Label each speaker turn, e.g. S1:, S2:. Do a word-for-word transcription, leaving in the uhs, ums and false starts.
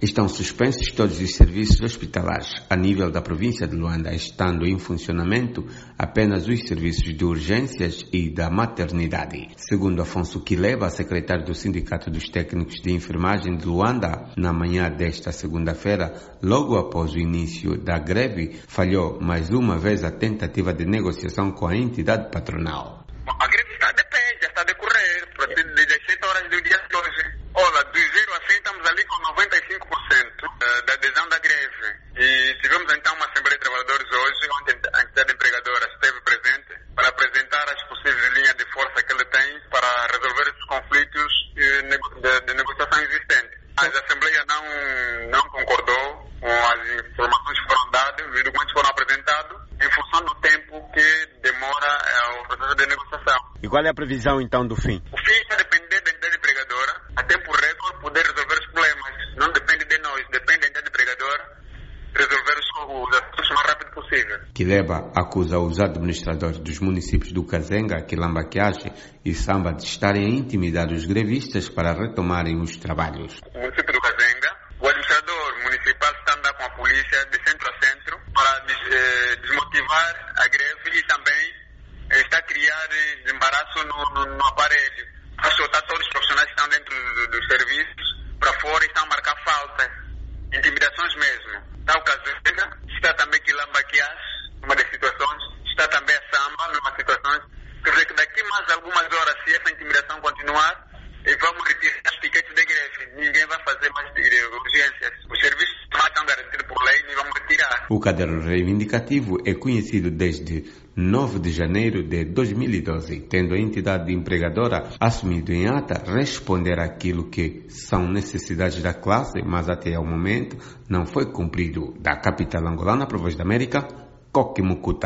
S1: Estão suspensos todos os serviços hospitalares a nível da província de Luanda, estando em funcionamento apenas os serviços de urgências e da maternidade. Segundo Afonso Quileba, secretário do Sindicato dos Técnicos de Enfermagem de Luanda, na manhã desta segunda-feira, logo após o início da greve, falhou mais uma vez a tentativa de negociação com a entidade patronal.
S2: A greve está depende, está a decorrer, a partir das sete horas do dia de hoje. Olha, do zero a cem estamos ali com noventa e cinco por cento da adesão da greve. E tivemos então uma Assembleia de Trabalhadores hoje, onde a entidade empregadora esteve presente para apresentar as possíveis linhas de força que ele tem para resolver esses conflitos de, de negociação existentes. Mas a Assembleia não, não concordou com as informações que foram dadas, os documentos foram apresentados, em função do tempo que demora o processo de negociação.
S1: E qual é a previsão então do fim?
S2: O fim vai depender da entidade empregadora, a tempo recorde poder resolver os problemas. Não depende de nós, depende da entidade empregadora resolver os assuntos o mais rápido possível.
S1: Quileba acusa os administradores dos municípios do Kazenga, Quilambaquiache e Samba de estarem a intimidar os grevistas para retomarem os trabalhos.
S2: O município do Kazenga, o administrador municipal está a andar com a polícia de centro a centro para des, desmotivar a greve e também está a criar desembaraço no, no, no aparelho. A soltar todos os profissionais que estão dentro do, dos serviços para fora e estão a marcar faltas, intimidações mesmo. Está o Kazenga, está também Quilambaquiache, uma das situações, está também a Samba, numa situação. Quer dizer que daqui mais algumas horas, se essa intimidação continuar, vamos retirar os piquetes de greve. Ninguém vai fazer mais urgências. Os serviços estão garantidos por lei e vamos retirar.
S1: O caderno reivindicativo é conhecido desde nove de janeiro de dois mil e doze, tendo a entidade empregadora assumido em ata responder àquilo que são necessidades da classe, mas até ao momento não foi cumprido. Da capital angolana, para a Voz da América, Coque Mucuta.